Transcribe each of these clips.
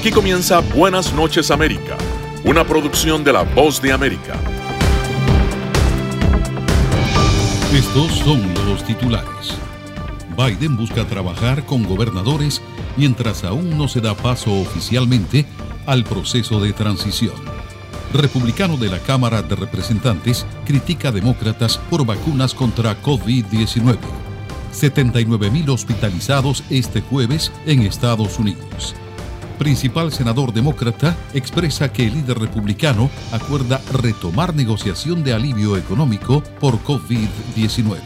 Aquí comienza Buenas noches América, una producción de La Voz de América. Estos son los titulares. Biden busca trabajar con gobernadores mientras aún no se da paso oficialmente al proceso de transición. Republicano de la Cámara de Representantes critica a demócratas por vacunas contra COVID-19. 79,000 hospitalizados este jueves en Estados Unidos. Principal senador demócrata expresa que el líder republicano acuerda retomar negociación de alivio económico por COVID-19.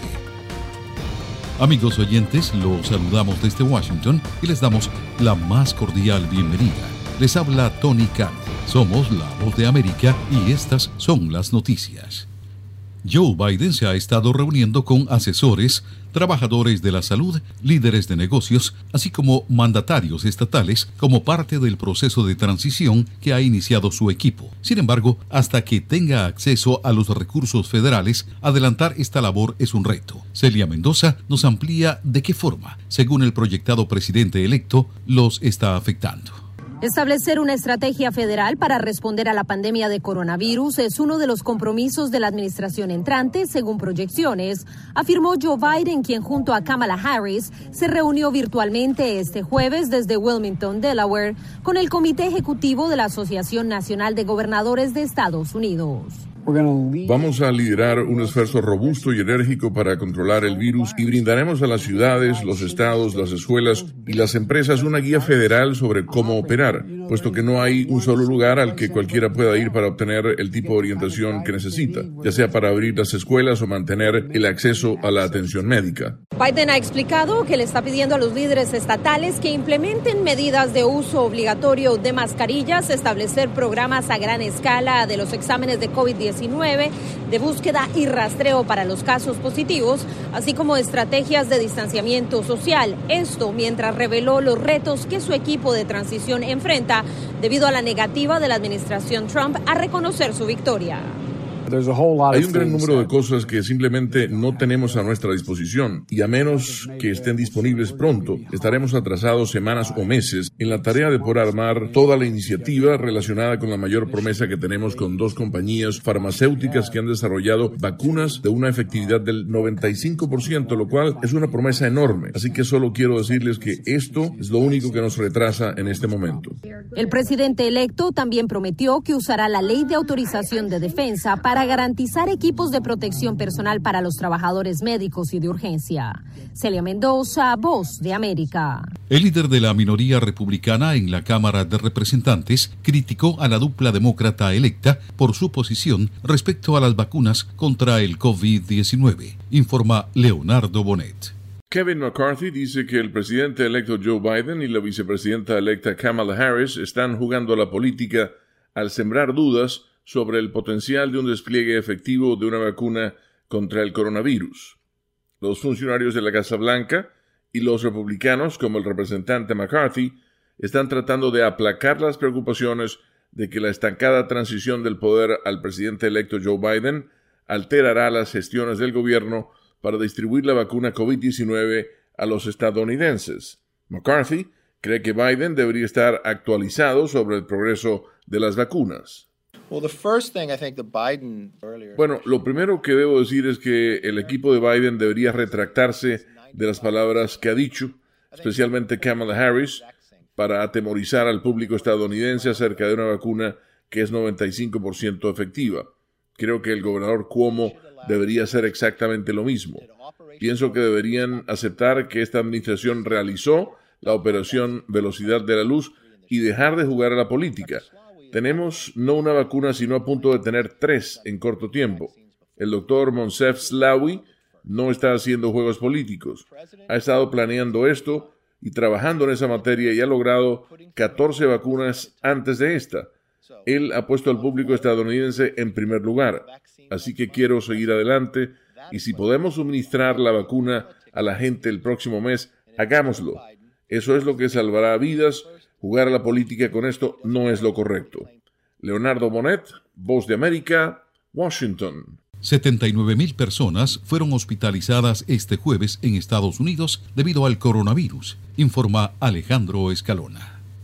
Amigos oyentes, los saludamos desde Washington y les damos la más cordial bienvenida. Les habla Tony Cano. Somos La Voz de América y estas son las noticias. Joe Biden se ha estado reuniendo con asesores, trabajadores de la salud, líderes de negocios, así como mandatarios estatales como parte del proceso de transición que ha iniciado su equipo. Sin embargo, hasta que tenga acceso a los recursos federales, adelantar esta labor es un reto. Celia Mendoza nos amplía de qué forma, según el proyectado presidente electo, los está afectando. Establecer una estrategia federal para responder a la pandemia de coronavirus es uno de los compromisos de la administración entrante, según proyecciones, afirmó Joe Biden, quien junto a Kamala Harris se reunió virtualmente este jueves desde Wilmington, Delaware, con el Comité Ejecutivo de la Asociación Nacional de Gobernadores de Estados Unidos. Vamos a liderar un esfuerzo robusto y enérgico para controlar el virus y brindaremos a las ciudades, los estados, las escuelas y las empresas una guía federal sobre cómo operar, puesto que no hay un solo lugar al que cualquiera pueda ir para obtener el tipo de orientación que necesita, ya sea para abrir las escuelas o mantener el acceso a la atención médica. Biden ha explicado que le está pidiendo a los líderes estatales que implementen medidas de uso obligatorio de mascarillas, establecer programas a gran escala de los exámenes de COVID-19, de búsqueda y rastreo para los casos positivos, así como estrategias de distanciamiento social. Esto mientras reveló los retos que su equipo de transición enfrenta debido a la negativa de la administración Trump a reconocer su victoria. Hay un gran número de cosas que simplemente no tenemos a nuestra disposición y a menos que estén disponibles pronto, estaremos atrasados semanas o meses en la tarea de poder armar toda la iniciativa relacionada con la mayor promesa que tenemos con dos compañías farmacéuticas que han desarrollado vacunas de una efectividad del 95%, lo cual es una promesa enorme. Así que solo quiero decirles que esto es lo único que nos retrasa en este momento. El presidente electo también prometió que usará la ley de autorización de defensa para garantizar equipos de protección personal para los trabajadores médicos y de urgencia. Celia Mendoza, Voz de América. El líder de la minoría republicana en la Cámara de Representantes criticó a la dupla demócrata electa por su posición respecto a las vacunas contra el COVID-19, informa Leonardo Bonet. Kevin McCarthy dice que el presidente electo Joe Biden y la vicepresidenta electa Kamala Harris están jugando a la política al sembrar dudas sobre el potencial de un despliegue efectivo de una vacuna contra el coronavirus. Los funcionarios de la Casa Blanca y los republicanos, como el representante McCarthy, están tratando de aplacar las preocupaciones de que la estancada transición del poder al presidente electo Joe Biden alterará las gestiones del gobierno para distribuir la vacuna COVID-19 a los estadounidenses. McCarthy cree que Biden debería estar actualizado sobre el progreso de las vacunas. Bueno, lo primero que debo decir es que el equipo de Biden debería retractarse de las palabras que ha dicho, especialmente Kamala Harris, para atemorizar al público estadounidense acerca de una vacuna que es 95% efectiva. Creo que el gobernador Cuomo debería hacer exactamente lo mismo. Pienso que deberían aceptar que esta administración realizó la operación Velocidad de la Luz y dejar de jugar a la política. Tenemos no una vacuna, sino a punto de tener 3 en corto tiempo. El doctor Moncef Slaoui no está haciendo juegos políticos. Ha estado planeando esto y trabajando en esa materia y ha logrado 14 vacunas antes de esta. Él ha puesto al público estadounidense en primer lugar. Así que quiero seguir adelante y si podemos suministrar la vacuna a la gente el próximo mes, hagámoslo. Eso es lo que salvará vidas. Jugar a la política con esto no es lo correcto. Leonardo Bonet, Voz de América, Washington. 79,000 personas fueron hospitalizadas este jueves en Estados Unidos debido al coronavirus, informa Alejandro Escalona.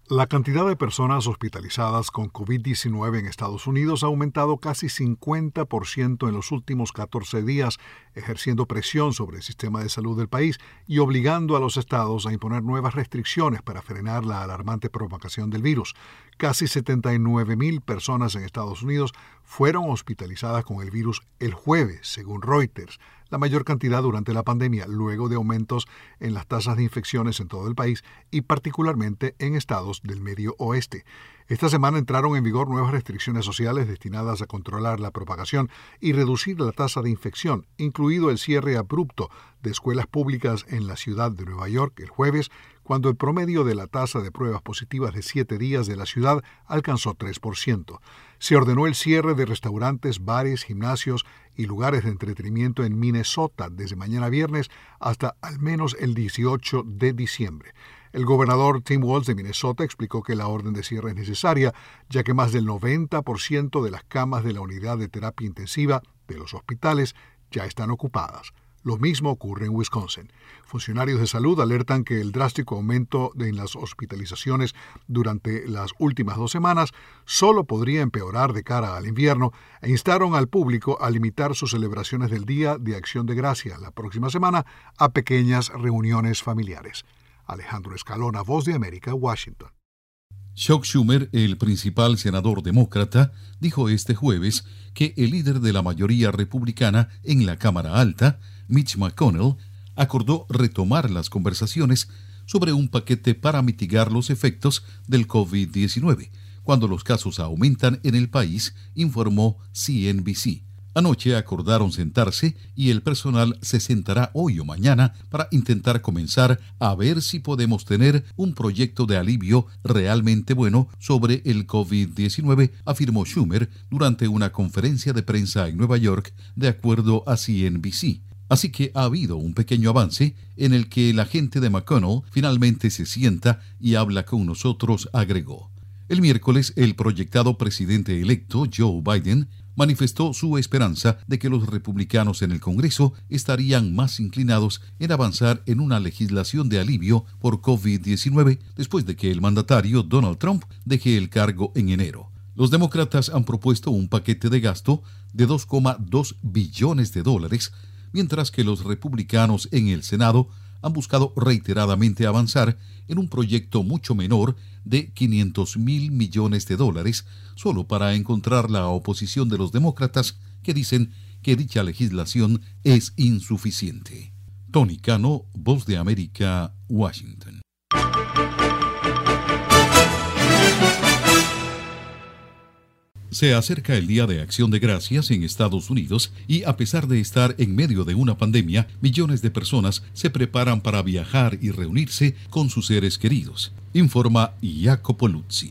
La cantidad de personas hospitalizadas con COVID-19 en Estados Unidos ha aumentado casi 50% en los últimos 14 días, ejerciendo presión sobre el sistema de salud del país y obligando a los estados a imponer nuevas restricciones para frenar la alarmante propagación del virus. Casi 79,000 personas en Estados Unidos fueron hospitalizadas con el virus el jueves, según Reuters, la mayor cantidad durante la pandemia, luego de aumentos en las tasas de infecciones en todo el país y particularmente en estados del Medio Oeste. Esta semana entraron en vigor nuevas restricciones sociales destinadas a controlar la propagación y reducir la tasa de infección, incluido el cierre abrupto de escuelas públicas en la ciudad de Nueva York el jueves, cuando el promedio de la tasa de pruebas positivas de 7 días de la ciudad alcanzó 3%. Se ordenó el cierre de restaurantes, bares, gimnasios y lugares de entretenimiento en Minnesota desde mañana viernes hasta al menos el 18 de diciembre. El gobernador Tim Walz de Minnesota explicó que la orden de cierre es necesaria, ya que más del 90% de las camas de la unidad de terapia intensiva de los hospitales ya están ocupadas. Lo mismo ocurre en Wisconsin. Funcionarios de salud alertan que el drástico aumento en las hospitalizaciones durante las últimas 2 semanas solo podría empeorar de cara al invierno e instaron al público a limitar sus celebraciones del Día de Acción de Gracias la próxima semana a pequeñas reuniones familiares. Alejandro Escalona, Voz de América, Washington. Chuck Schumer, el principal senador demócrata, dijo este jueves que el líder de la mayoría republicana en la Cámara Alta, Mitch McConnell, acordó retomar las conversaciones sobre un paquete para mitigar los efectos del COVID-19 cuando los casos aumentan en el país, informó CNBC. Anoche acordaron sentarse y el personal se sentará hoy o mañana para intentar comenzar a ver si podemos tener un proyecto de alivio realmente bueno sobre el COVID-19, afirmó Schumer durante una conferencia de prensa en Nueva York, de acuerdo a CNBC. Así que ha habido un pequeño avance en el que la gente de McConnell finalmente se sienta y habla con nosotros, agregó. El miércoles, el proyectado presidente electo, Joe Biden, manifestó su esperanza de que los republicanos en el Congreso estarían más inclinados en avanzar en una legislación de alivio por COVID-19 después de que el mandatario Donald Trump deje el cargo en enero. Los demócratas han propuesto un paquete de gasto de $2,2 billones, mientras que los republicanos en el Senado han buscado reiteradamente avanzar en un proyecto mucho menor de $500,000 millones, solo para encontrar la oposición de los demócratas que dicen que dicha legislación es insuficiente. Tony Cano, Voz de América, Washington. Se acerca el Día de Acción de Gracias en Estados Unidos y a pesar de estar en medio de una pandemia, millones de personas se preparan para viajar y reunirse con sus seres queridos, informa Jacopo Luzzi.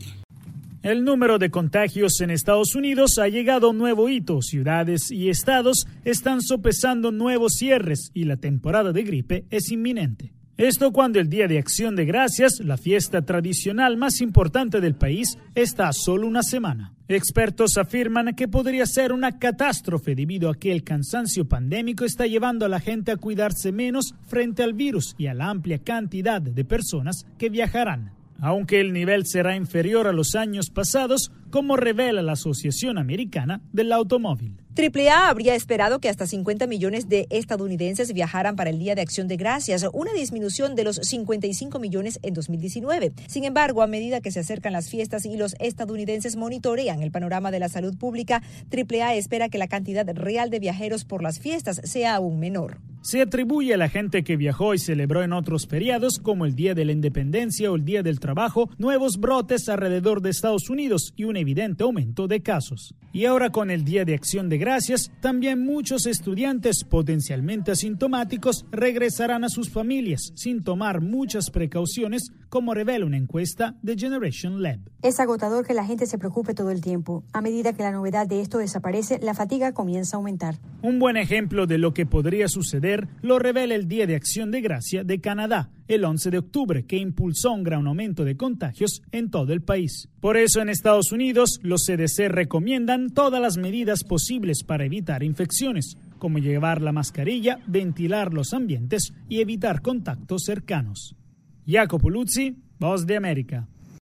El número de contagios en Estados Unidos ha llegado a un nuevo hito. Ciudades y estados están sopesando nuevos cierres y la temporada de gripe es inminente. Esto cuando el Día de Acción de Gracias, la fiesta tradicional más importante del país, está a solo una semana. Expertos afirman que podría ser una catástrofe debido a que el cansancio pandémico está llevando a la gente a cuidarse menos frente al virus y a la amplia cantidad de personas que viajarán. Aunque el nivel será inferior a los años pasados, como revela la Asociación Americana del Automóvil. AAA habría esperado que hasta 50 millones de estadounidenses viajaran para el Día de Acción de Gracias, una disminución de los 55 millones en 2019. Sin embargo, a medida que se acercan las fiestas y los estadounidenses monitorean el panorama de la salud pública, AAA espera que la cantidad real de viajeros por las fiestas sea aún menor. Se atribuye a la gente que viajó y celebró en otros feriados, como el Día de la Independencia o el Día del Trabajo, nuevos brotes alrededor de Estados Unidos y un evidente aumento de casos. Y ahora con el Día de Acción de Gracias, también muchos estudiantes potencialmente asintomáticos regresarán a sus familias sin tomar muchas precauciones, como revela una encuesta de Generation Lab. Es agotador que la gente se preocupe todo el tiempo. A medida que la novedad de esto desaparece, la fatiga comienza a aumentar. Un buen ejemplo de lo que podría suceder lo revela el Día de Acción de Gracia de Canadá, el 11 de octubre, que impulsó un gran aumento de contagios en todo el país. Por eso en Estados Unidos, los CDC recomiendan todas las medidas posibles para evitar infecciones, como llevar la mascarilla, ventilar los ambientes y evitar contactos cercanos. Jacopo Luzzi, Voz de América.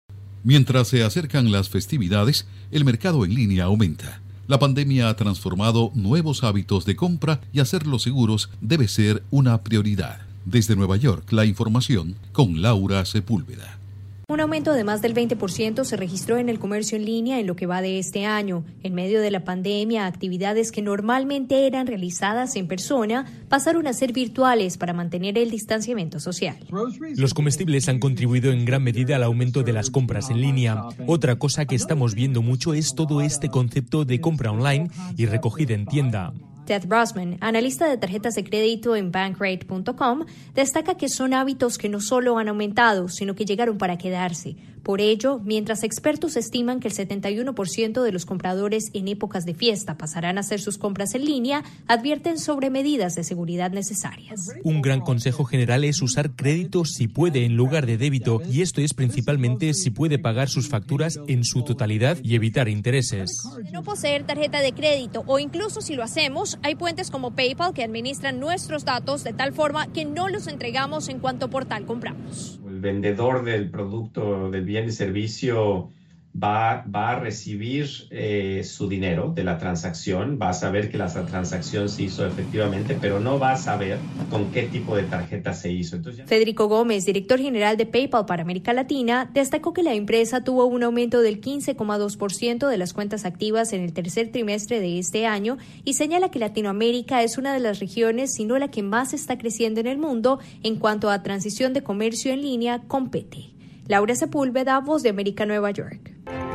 Mientras se acercan las festividades, el mercado en línea aumenta. La pandemia ha transformado nuevos hábitos de compra y hacerlos seguros debe ser una prioridad. Desde Nueva York, la información con Laura Sepúlveda. Un aumento de más del 20% se registró en el comercio en línea en lo que va de este año. En medio de la pandemia, actividades que normalmente eran realizadas en persona pasaron a ser virtuales para mantener el distanciamiento social. Los comestibles han contribuido en gran medida al aumento de las compras en línea. Otra cosa que estamos viendo mucho es todo este concepto de compra online y recogida en tienda. Ted Brosman, analista de tarjetas de crédito en Bankrate.com, destaca que son hábitos que no solo han aumentado, sino que llegaron para quedarse. Por ello, mientras expertos estiman que el 71% de los compradores en épocas de fiesta pasarán a hacer sus compras en línea, advierten sobre medidas de seguridad necesarias. Un gran consejo general es usar crédito si puede en lugar de débito, y esto es principalmente si puede pagar sus facturas en su totalidad y evitar intereses. De no poseer tarjeta de crédito o incluso si lo hacemos, hay puentes como PayPal que administran nuestros datos de tal forma que no los entregamos en cuanto portal compramos. El vendedor del producto, del bien y servicio va a recibir su dinero de la transacción, va a saber que la transacción se hizo efectivamente, pero no va a saber con qué tipo de tarjeta se hizo. Federico Gómez, director general de PayPal para América Latina, destacó que la empresa tuvo un aumento del 15,2% de las cuentas activas en el tercer trimestre de este año y señala que Latinoamérica es una de las regiones, si no la que más está creciendo en el mundo en cuanto a transición de comercio en línea compete. Laura Sepúlveda, Voz de América, Nueva York.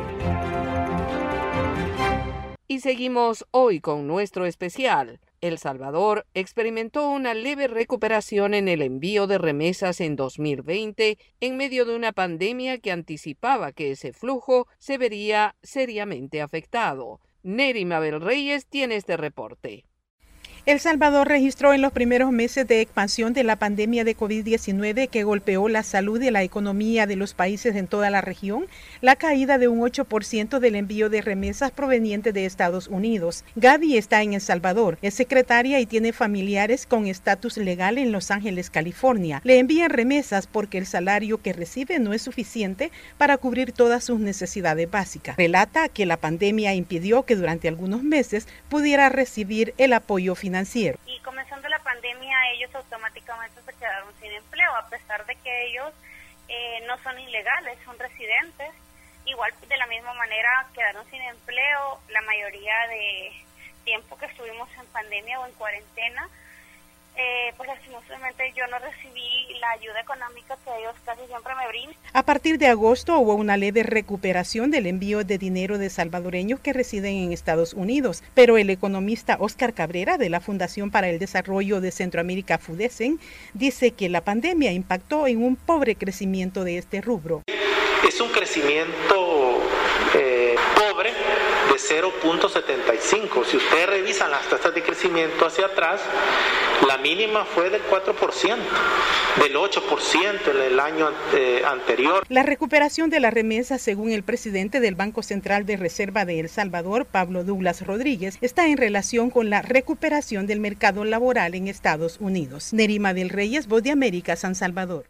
Y seguimos hoy con nuestro especial. El Salvador experimentó una leve recuperación en el envío de remesas en 2020 en medio de una pandemia que anticipaba que ese flujo se vería seriamente afectado. Neri Mabel Reyes tiene este reporte. El Salvador registró en los primeros meses de expansión de la pandemia de COVID-19 que golpeó la salud y la economía de los países en toda la región, la caída de un 8% del envío de remesas provenientes de Estados Unidos. Gaby está en El Salvador, es secretaria y tiene familiares con estatus legal en Los Ángeles, California. Le envían remesas porque el salario que recibe no es suficiente para cubrir todas sus necesidades básicas. Relata que la pandemia impidió que durante algunos meses pudiera recibir el apoyo financiero. Y comenzando la pandemia, ellos automáticamente se quedaron sin empleo, a pesar de que ellos no son ilegales, son residentes. Igual, de la misma manera, quedaron sin empleo la mayoría de tiempo que estuvimos en pandemia o en cuarentena. Pues lastimosamente yo no recibí la ayuda económica que ellos casi siempre me brindan. A partir de agosto hubo una leve recuperación del envío de dinero de salvadoreños que residen en Estados Unidos, pero el economista Oscar Cabrera de la Fundación para el Desarrollo de Centroamérica, FUDESCEN, dice que la pandemia impactó en un pobre crecimiento de este rubro. Es un crecimiento pobre de 0.75. Si ustedes revisan las tasas de crecimiento hacia atrás, la mínima fue del 4%, del 8% en el año anterior. La recuperación de la remesa, según el presidente del Banco Central de Reserva de El Salvador, Pablo Douglas Rodríguez, está en relación con la recuperación del mercado laboral en Estados Unidos. Neri Mabel Reyes, Voz de América, San Salvador.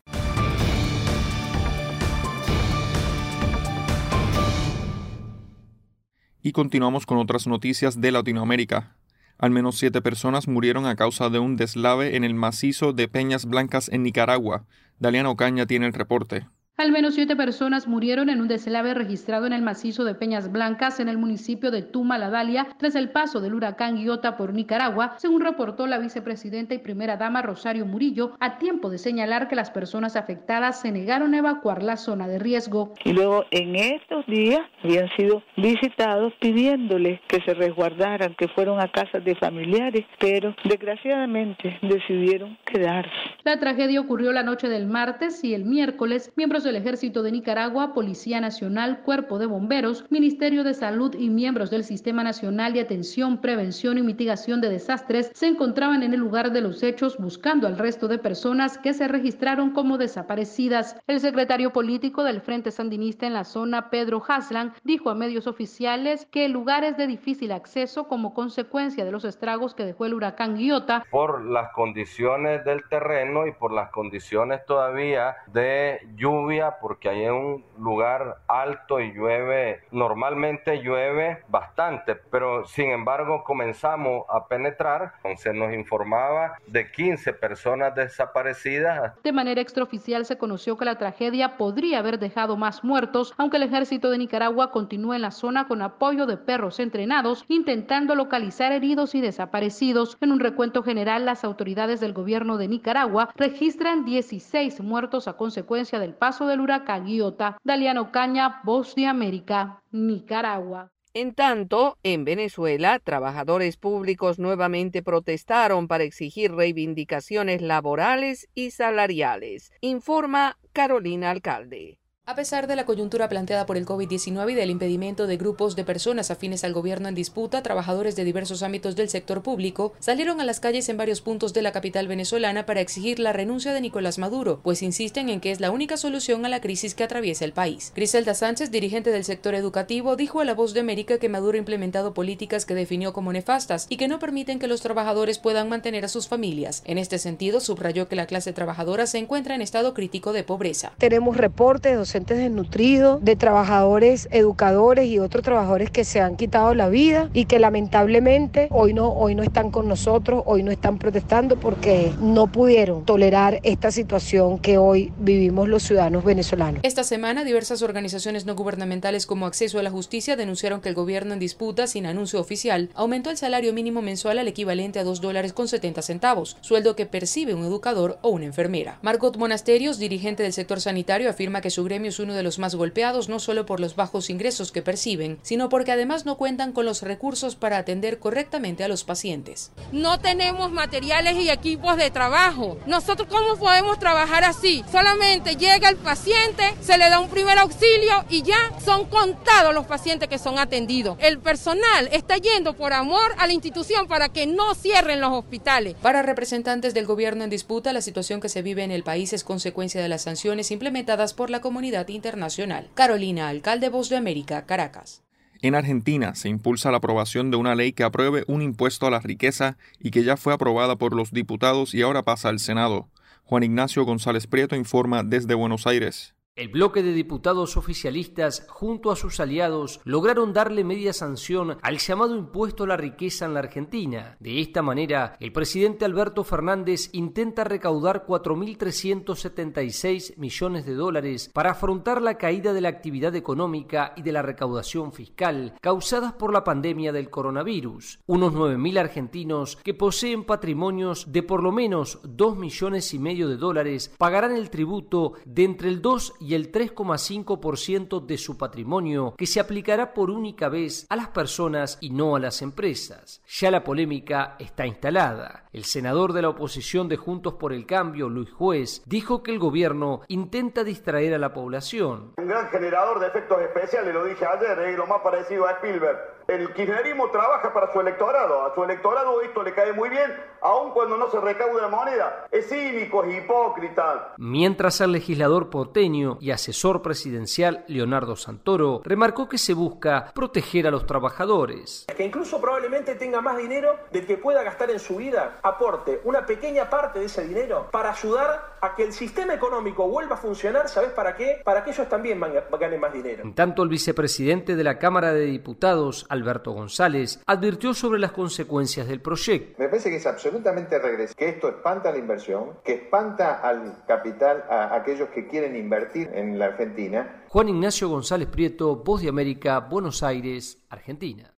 Y continuamos con otras noticias de Latinoamérica. Al menos 7 personas murieron a causa de un deslave en el macizo de Peñas Blancas en Nicaragua. Daliana Ocaña tiene el reporte. Al menos 7 personas murieron en un deslave registrado en el macizo de Peñas Blancas en el municipio de Tuma, La Dalia, tras el paso del huracán Iota por Nicaragua, según reportó la vicepresidenta y primera dama Rosario Murillo, a tiempo de señalar que las personas afectadas se negaron a evacuar la zona de riesgo. Y luego en estos días habían sido visitados pidiéndoles que se resguardaran, que fueron a casas de familiares, pero desgraciadamente decidieron quedarse. La tragedia ocurrió la noche del martes y el miércoles, miembros del Ejército de Nicaragua, Policía Nacional, Cuerpo de Bomberos, Ministerio de Salud y miembros del Sistema Nacional de Atención, Prevención y Mitigación de Desastres se encontraban en el lugar de los hechos buscando al resto de personas que se registraron como desaparecidas. El secretario político del Frente Sandinista en la zona, Pedro Haslan, dijo a medios oficiales que el lugar es de difícil acceso como consecuencia de los estragos que dejó el huracán Iota. Por las condiciones del terreno y por las condiciones todavía de lluvia lluvia porque hay un lugar alto y llueve, normalmente llueve bastante, pero sin embargo comenzamos a penetrar, se nos informaba de 15 personas desaparecidas. De manera extraoficial se conoció que la tragedia podría haber dejado más muertos, aunque el ejército de Nicaragua continúa en la zona con apoyo de perros entrenados, intentando localizar heridos y desaparecidos. En un recuento general, las autoridades del gobierno de Nicaragua registran 16 muertos a consecuencia del paso del huracán Iota. Daliana Ocaña, Voz de América, Nicaragua. En tanto, en Venezuela, trabajadores públicos nuevamente protestaron para exigir reivindicaciones laborales y salariales, informa Carolina Alcalde. A pesar de la coyuntura planteada por el COVID-19 y del impedimento de grupos de personas afines al gobierno en disputa, trabajadores de diversos ámbitos del sector público salieron a las calles en varios puntos de la capital venezolana para exigir la renuncia de Nicolás Maduro, pues insisten en que es la única solución a la crisis que atraviesa el país. Griselda Sánchez, dirigente del sector educativo, dijo a La Voz de América que Maduro ha implementado políticas que definió como nefastas y que no permiten que los trabajadores puedan mantener a sus familias. En este sentido, subrayó que la clase trabajadora se encuentra en estado crítico de pobreza. Tenemos reportes docentes desnutridos, de trabajadores, educadores y otros trabajadores que se han quitado la vida y que lamentablemente hoy no están con nosotros, hoy no están protestando porque no pudieron tolerar esta situación que hoy vivimos los ciudadanos venezolanos. Esta semana, diversas organizaciones no gubernamentales como Acceso a la Justicia denunciaron que el gobierno en disputa, sin anuncio oficial, aumentó el salario mínimo mensual al equivalente a $2.70, sueldo que percibe un educador o una enfermera. Margot Monasterios, dirigente del sector sanitario, afirma que su gremio es uno de los más golpeados no solo por los bajos ingresos que perciben, sino porque además no cuentan con los recursos para atender correctamente a los pacientes. No tenemos materiales y equipos de trabajo. ¿Nosotros cómo podemos trabajar así? Solamente llega el paciente, se le da un primer auxilio y ya son contados los pacientes que son atendidos. El personal está yendo por amor a la institución para que no cierren los hospitales. Para representantes del gobierno en disputa, la situación que se vive en el país es consecuencia de las sanciones implementadas por la comunidad internacional. Carolina Alcalde, Voz de América, Caracas. En Argentina se impulsa la aprobación de una ley que apruebe un impuesto a la riqueza y que ya fue aprobada por los diputados y ahora pasa al Senado. Juan Ignacio González Prieto informa desde Buenos Aires. El bloque de diputados oficialistas, junto a sus aliados, lograron darle media sanción al llamado impuesto a la riqueza en la Argentina. De esta manera, el presidente Alberto Fernández intenta recaudar 4.376 millones de dólares para afrontar la caída de la actividad económica y de la recaudación fiscal causadas por la pandemia del coronavirus. Unos 9.000 argentinos que poseen patrimonios de por lo menos 2,5 millones de dólares pagarán el tributo de entre el 2 y el 3,5% de su patrimonio, que se aplicará por única vez a las personas y no a las empresas. Ya la polémica está instalada. El senador de la oposición de Juntos por el Cambio, Luis Juez, dijo que el gobierno intenta distraer a la población. Un gran generador de efectos especiales, lo dije ayer, lo más parecido a Spielberg. El kirchnerismo trabaja para su electorado. A su electorado esto le cae muy bien, aun cuando no se recaude la moneda. Es cínico, es hipócrita. Mientras el legislador porteño y asesor presidencial Leonardo Santoro remarcó que se busca proteger a los trabajadores. Que incluso probablemente tenga más dinero del que pueda gastar en su vida, aporte una pequeña parte de ese dinero para ayudar a que el sistema económico vuelva a funcionar. ¿Sabes para qué? Para que ellos también ganen más dinero. En tanto, el vicepresidente de la Cámara de Diputados, Alberto González, advirtió sobre las consecuencias del proyecto. Me parece que es absolutamente regresivo, que esto espanta la inversión, que espanta al capital, a aquellos que quieren invertir en la Argentina. Juan Ignacio González Prieto, Voz de América, Buenos Aires, Argentina.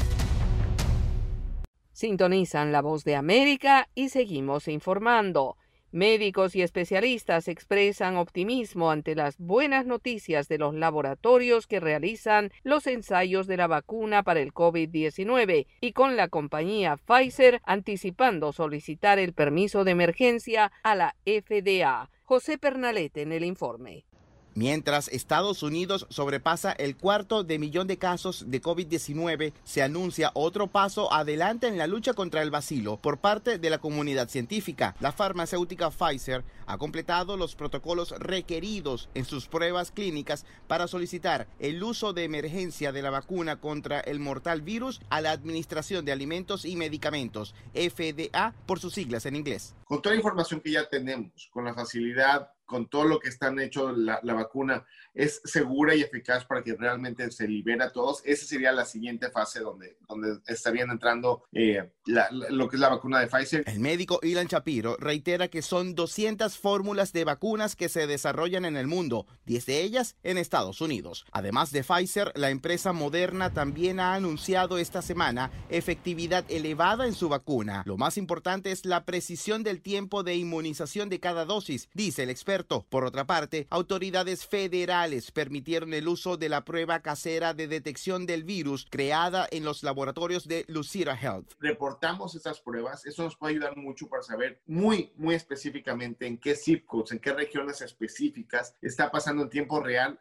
Sintonizan La Voz de América y seguimos informando. Médicos y especialistas expresan optimismo ante las buenas noticias de los laboratorios que realizan los ensayos de la vacuna para el COVID-19 y con la compañía Pfizer anticipando solicitar el permiso de emergencia a la FDA. José Pernalete en el informe. Mientras Estados Unidos sobrepasa el 250,000 de casos de COVID-19, se anuncia otro paso adelante en la lucha contra el bacilo por parte de la comunidad científica. La farmacéutica Pfizer ha completado los protocolos requeridos en sus pruebas clínicas para solicitar el uso de emergencia de la vacuna contra el mortal virus a la Administración de Alimentos y Medicamentos, FDA por sus siglas en inglés. Con toda la información que ya tenemos, con la facilidad con todo lo que están hecho la vacuna es segura y eficaz para que realmente se libere a todos. Esa sería la siguiente fase donde estarían entrando lo que es la vacuna de Pfizer. El médico Ilan Shapiro reitera que son 200 fórmulas de vacunas que se desarrollan en el mundo, 10 de ellas en Estados Unidos. Además de Pfizer, la empresa Moderna también ha anunciado esta semana efectividad elevada en su vacuna. Lo más importante es la precisión del tiempo de inmunización de cada dosis, dice el experto. Por otra parte, autoridades federales permitieron el uso de la prueba casera de detección del virus creada en los laboratorios de Lucira Health. Reportamos estas pruebas, eso nos puede ayudar mucho para saber muy específicamente en qué zip codes, en qué regiones específicas está pasando en tiempo real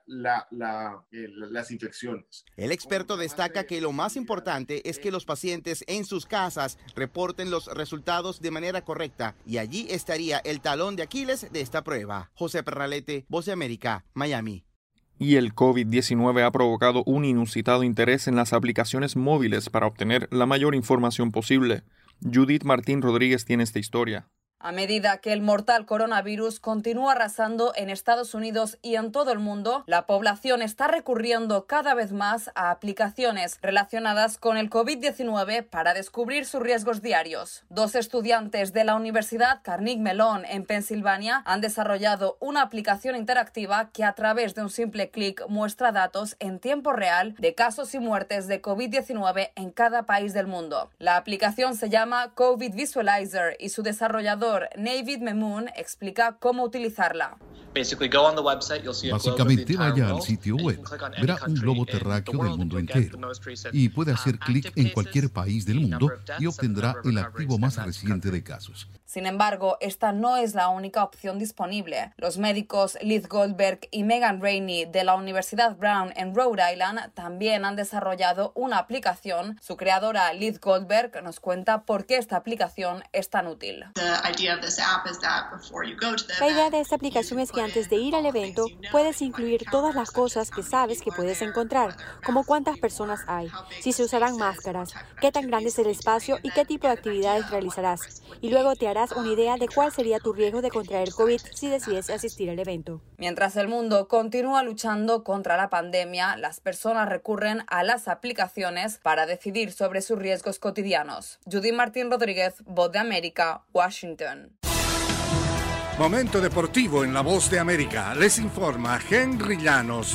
las infecciones. El experto destaca que lo más importante es que los pacientes en sus casas reporten los resultados de manera correcta y allí estaría el talón de Aquiles de esta prueba. José Perralete, Voz de América, Miami. Y el COVID-19 ha provocado un inusitado interés en las aplicaciones móviles para obtener la mayor información posible. Judith Martín Rodríguez tiene esta historia. A medida que el mortal coronavirus continúa arrasando en Estados Unidos y en todo el mundo, la población está recurriendo cada vez más a aplicaciones relacionadas con el COVID-19 para descubrir sus riesgos diarios. 2 estudiantes de la Universidad Carnegie Mellon en Pensilvania han desarrollado una aplicación interactiva que a través de un simple clic muestra datos en tiempo real de casos y muertes de COVID-19 en cada país del mundo. La aplicación se llama COVID Visualizer y su desarrollador Navid Memoon explica cómo utilizarla. Básicamente vaya al sitio web, verá un globo terráqueo del mundo entero y puede hacer clic en cualquier país del mundo y obtendrá el activo más reciente de casos. Sin embargo, esta no es la única opción disponible. Los médicos Liz Goldberg y Megan Rainey de la Universidad Brown en Rhode Island también han desarrollado una aplicación. Su creadora Liz Goldberg nos cuenta por qué esta aplicación es tan útil. La idea de esta aplicación es que antes de ir al evento puedes incluir todas las cosas que sabes que puedes encontrar, como cuántas personas hay, si se usarán máscaras, qué tan grande es el espacio y qué tipo de actividades realizarás. Y luego te harás una idea de cuál sería tu riesgo de contraer COVID si decides asistir al evento. Mientras el mundo continúa luchando contra la pandemia, las personas recurren a las aplicaciones para decidir sobre sus riesgos cotidianos. Judy Martín Rodríguez, Voz de América, Washington. Momento deportivo en La Voz de América. Les informa Henry Llanos.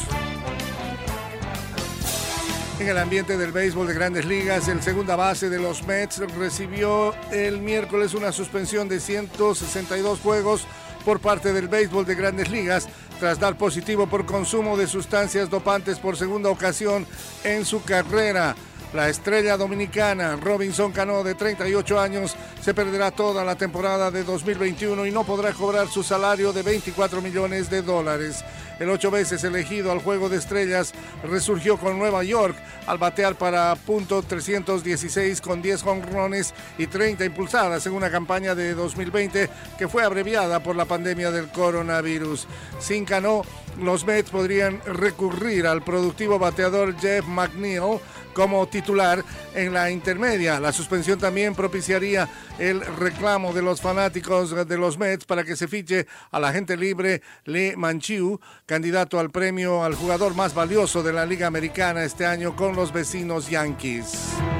En el ambiente del béisbol de Grandes Ligas, el segunda base de los Mets recibió el miércoles una suspensión de 162 juegos por parte del béisbol de Grandes Ligas tras dar positivo por consumo de sustancias dopantes por segunda ocasión en su carrera. La estrella dominicana Robinson Cano, de 38 años, se perderá toda la temporada de 2021 y no podrá cobrar su salario de $24 millones. El 8 veces elegido al Juego de Estrellas resurgió con Nueva York al batear para .316 con 10 jonrones y 30 impulsadas en una campaña de 2020 que fue abreviada por la pandemia del coronavirus. Sin Cano, los Mets podrían recurrir al productivo bateador Jeff McNeil como titular en la intermedia. La suspensión también propiciaría el reclamo de los fanáticos de los Mets para que se fiche al agente libre Lee Manchiu, candidato al premio al jugador más valioso de la Liga Americana este año con los vecinos Yankees.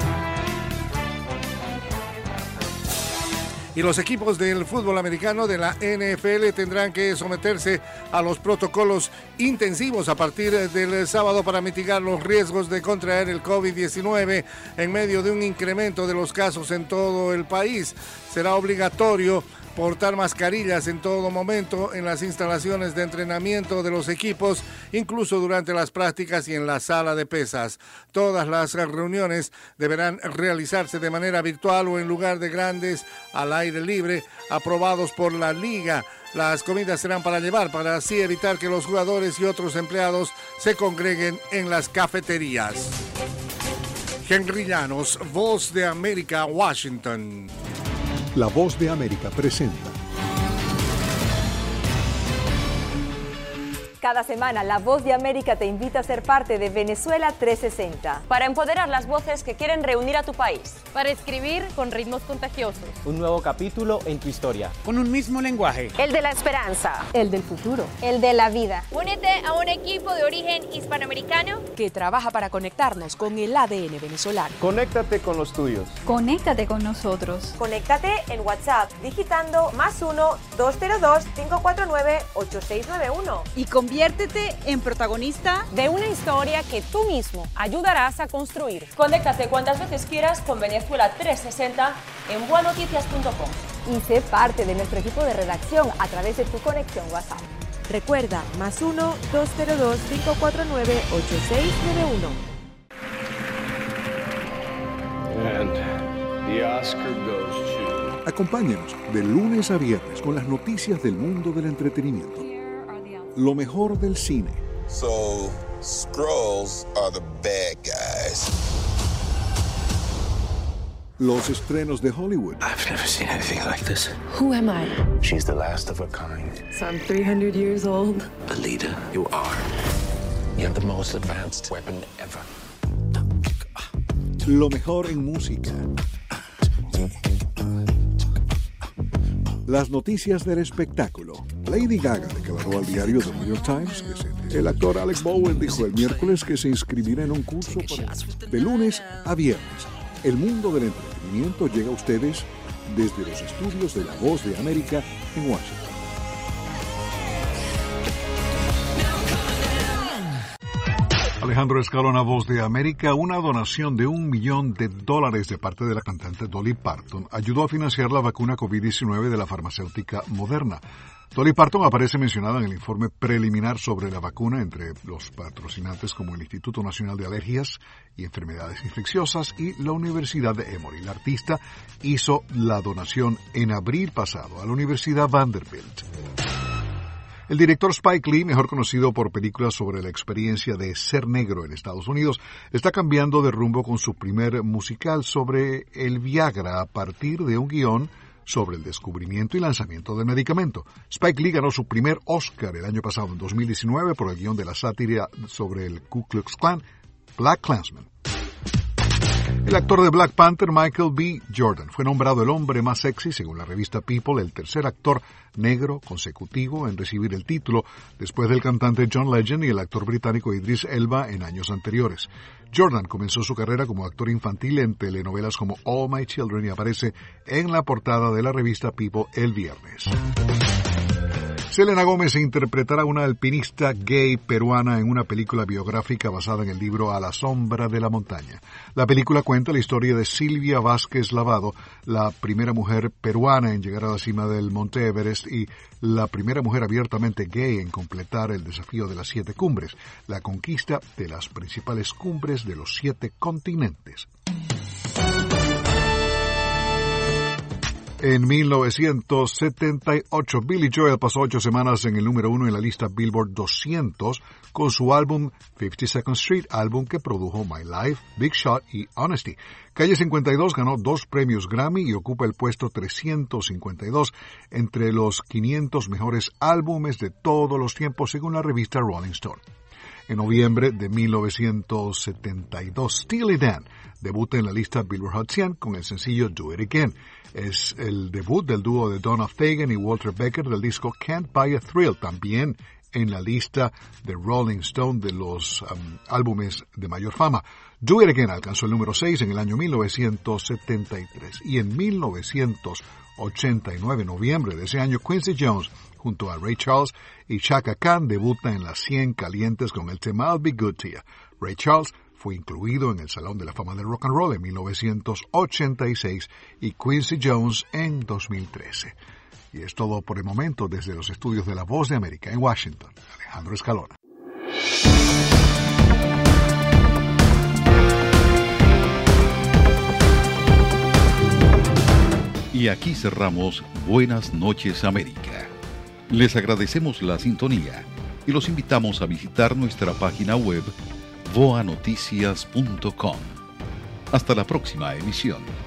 Y los equipos del fútbol americano de la NFL tendrán que someterse a los protocolos intensivos a partir del sábado para mitigar los riesgos de contraer el COVID-19 en medio de un incremento de los casos en todo el país. Será obligatorio portar mascarillas en todo momento en las instalaciones de entrenamiento de los equipos, incluso durante las prácticas y en la sala de pesas. Todas las reuniones deberán realizarse de manera virtual o en lugar de grandes al aire libre, aprobados por la liga. Las comidas serán para llevar, para así evitar que los jugadores y otros empleados se congreguen en las cafeterías. Henry Llanos, Voz de América, Washington. La Voz de América presenta. Cada semana, La Voz de América te invita a ser parte de Venezuela 360. Para empoderar las voces que quieren reunir a tu país. Para escribir con ritmos contagiosos. Un nuevo capítulo en tu historia. Con un mismo lenguaje. El de la esperanza. El del futuro. El de la vida. Únete a un equipo de origen hispanoamericano que trabaja para conectarnos con el ADN venezolano. Conéctate con los tuyos. Conéctate con nosotros. Conéctate en WhatsApp digitando +1-202-549-8691. Y conviértete en protagonista de una historia que tú mismo ayudarás a construir. Conéctate cuantas veces quieras con Venezuela 360 en buenoticias.com. Y sé parte de nuestro equipo de redacción a través de tu conexión WhatsApp. Recuerda, +1-202-549-8691. And the Oscar goes to... Acompáñanos de lunes a viernes con las noticias del mundo del entretenimiento. Lo mejor del cine. So, Skrulls are the bad guys. Los estrenos de Hollywood. I've never seen anything like this. Who am I? She's the last of her kind. So I'm 300 years old. Alita, you are. You have the most advanced weapon ever. Lo mejor en música. Las noticias del espectáculo. Lady Gaga declaró al diario The New York Times que el actor Alec Baldwin dijo el miércoles que se inscribirá en un curso de lunes a viernes. El mundo del entretenimiento llega a ustedes desde los estudios de La Voz de América en Washington. Alejandro Escalona, Voz de América. Una donación de $1 millón de parte de la cantante Dolly Parton ayudó a financiar la vacuna COVID-19 de la farmacéutica Moderna. Dolly Parton aparece mencionada en el informe preliminar sobre la vacuna entre los patrocinantes como el Instituto Nacional de Alergias y Enfermedades Infecciosas y la Universidad de Emory. La artista hizo la donación en abril pasado a la Universidad Vanderbilt. El director Spike Lee, mejor conocido por películas sobre la experiencia de ser negro en Estados Unidos, está cambiando de rumbo con su primer musical sobre el Viagra a partir de un guión sobre el descubrimiento y lanzamiento del medicamento. Spike Lee ganó su primer Oscar el año pasado, en 2019, por el guión de la sátira sobre el Ku Klux Klan, Black Klansman. El actor de Black Panther, Michael B. Jordan, fue nombrado el hombre más sexy, según la revista People, el tercer actor negro consecutivo en recibir el título, después del cantante John Legend y el actor británico Idris Elba en años anteriores. Jordan comenzó su carrera como actor infantil en telenovelas como All My Children y aparece en la portada de la revista People el viernes. Selena Gómez interpretará a una alpinista gay peruana en una película biográfica basada en el libro A la sombra de la montaña. La película cuenta la historia de Silvia Vázquez Lavado, la primera mujer peruana en llegar a la cima del Monte Everest y la primera mujer abiertamente gay en completar el desafío de las 7 cumbres, la conquista de las principales cumbres de los 7 continentes. En 1978, Billy Joel pasó 8 semanas en el número 1 en la lista Billboard 200 con su álbum 52nd Street, álbum que produjo My Life, Big Shot y Honesty. Calle 52 ganó 2 premios Grammy y ocupa el puesto 352 entre los 500 mejores álbumes de todos los tiempos, según la revista Rolling Stone. En noviembre de 1972, Steely Dan debuta en la lista Billboard Hot 100 con el sencillo Do It Again. Es el debut del dúo de Donna Fagan y Walter Becker del disco Can't Buy a Thrill, también en la lista de Rolling Stone de los álbumes de mayor fama. Do It Again alcanzó el número 6 en el año 1973 y en 1989, noviembre de ese año, Quincy Jones junto a Ray Charles y Chaka Khan debuta en las 100 calientes con el tema I'll Be Good to Ya. Ray Charles fue incluido en el Salón de la Fama del Rock and Roll en 1986 y Quincy Jones en 2013. Y es todo por el momento desde los estudios de La Voz de América en Washington. Alejandro Escalona. Y aquí cerramos Buenas noches América. Les agradecemos la sintonía y los invitamos a visitar nuestra página web voanoticias.com. Hasta la próxima emisión.